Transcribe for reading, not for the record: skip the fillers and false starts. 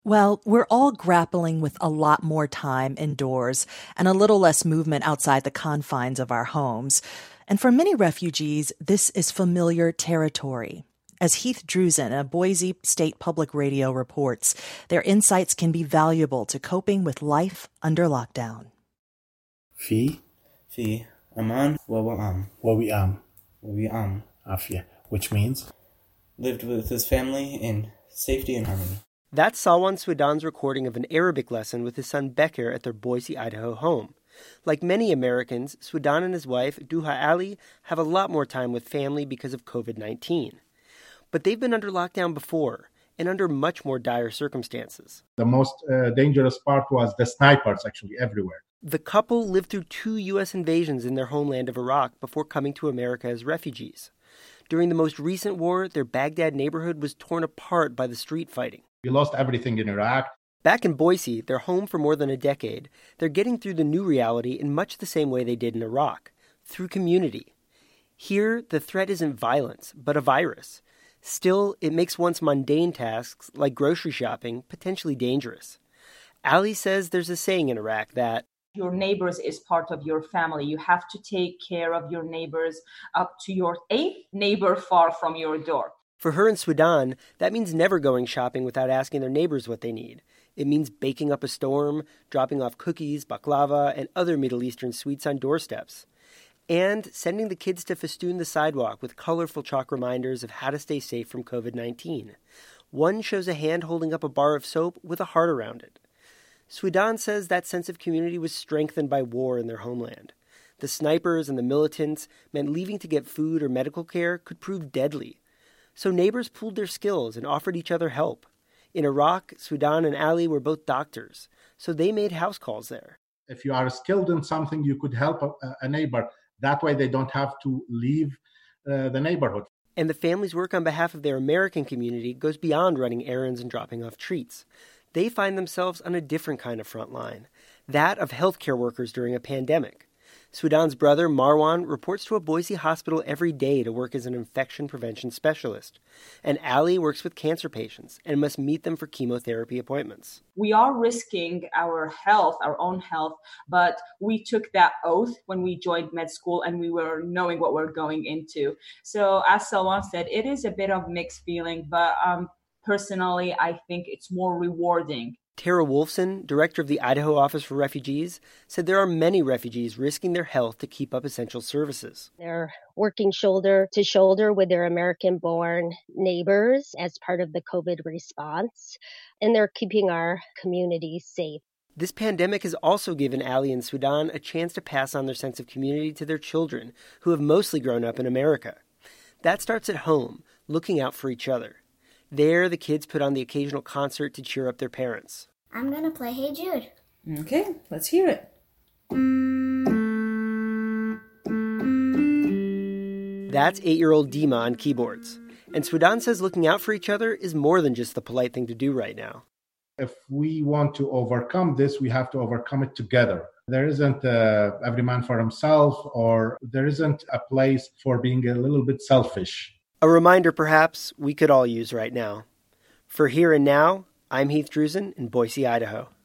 Well, we're all grappling with a lot more time indoors and a little less movement outside the confines of our homes. And for many refugees, this is familiar territory. As Heath Drusen of Boise State Public Radio reports, their insights can be valuable to coping with life under lockdown. في أمان ووئام Afia, which means lived with his family in safety and harmony. That's Salwan Swedan's recording of an Arabic lesson with his son Becker at their Boise, Idaho home. Like many Americans, Swedan and his wife, Duha Ali, have a lot more time with family because of COVID-19. But they've been under lockdown before, and under much more dire circumstances. the most dangerous part was the snipers actually everywhere. The couple lived through 2 U.S. invasions in their homeland of Iraq before coming to America as refugees. During the most recent war, their Baghdad neighborhood was torn apart by the street fighting. We lost everything in Iraq. Back in Boise, their home for more than a decade, they're getting through the new reality in much the same way they did in Iraq, through community. Here, the threat isn't violence, but a virus. Still, it makes once mundane tasks, like grocery shopping, potentially dangerous. Ali says there's a saying in Iraq that your neighbors is part of your family. You have to take care of your neighbors up to your 8th neighbor far from your door. for her in Swedan, that means never going shopping without asking their neighbors what they need. It means baking up a storm, dropping off cookies, baklava, and other Middle Eastern sweets on doorsteps. And sending the kids to festoon the sidewalk with colorful chalk reminders of how to stay safe from COVID-19. One shows a hand holding up a bar of soap with a heart around it. Swedan says that sense of community was strengthened by war in their homeland. The snipers and the militants meant leaving to get food or medical care could prove deadly. So neighbors pooled their skills and offered each other help. In Iraq, Swedan and Ali were both doctors, so they made house calls there. If you are skilled in something, you could help a neighbor. That way they don't have to leave the neighborhood. And the family's work on behalf of their American community goes beyond running errands and dropping off treats. They find themselves on a different kind of front line, that of healthcare workers during a pandemic. Swedan's brother, Marwan, reports to a Boise hospital every day to work as an infection prevention specialist. And Ali works with cancer patients and must meet them for chemotherapy appointments. We are risking our health, our own health, but we took that oath when we joined med school and we were knowing what we're going into. So as Salwan said, it is a bit of mixed feeling, but personally, I think it's more rewarding. Tara Wolfson, director of the Idaho Office for Refugees, said there are many refugees risking their health to keep up essential services. They're working shoulder to shoulder with their American-born neighbors as part of the COVID response, and they're keeping our communities safe. This pandemic has also given Ali and Swedan a chance to pass on their sense of community to their children, who have mostly grown up in America. That starts at home, looking out for each other. There, the kids put on the occasional concert to cheer up their parents. I'm going to play Hey Jude. Okay, let's hear it. That's 8-year-old Dima on keyboards. And Swedan says looking out for each other is more than just the polite thing to do right now. If we want to overcome this, we have to overcome it together. There isn't every man for himself, or there isn't a place for being a little bit selfish. A reminder, perhaps, we could all use right now. For Here and Now, I'm Heath Drusen in Boise, Idaho.